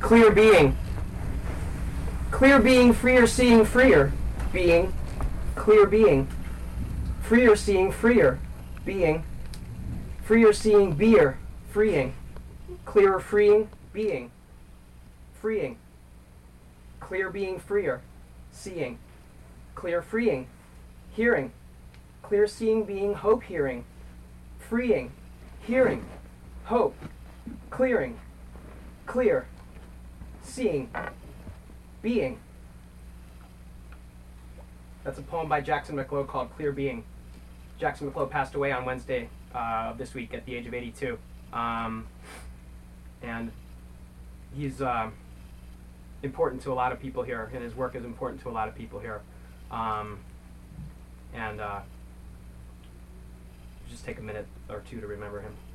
clear being. Clear being, freer seeing, freer being, clear being. Freer seeing, freer being, freer seeing, beer, freeing. Clearer freeing, being, freeing. Clear being, freer, seeing. Clear freeing, hearing. Clear seeing being, hope hearing. Freeing, hearing, hope, clearing, clear, seeing, being. That's a poem by Jackson Macleod called Clear Being. Jackson Macleod passed away on Wednesday of this week at the age of 82. And he's important to a lot of people here, and his work is important to a lot of people here. And just take a minute or two to remember him.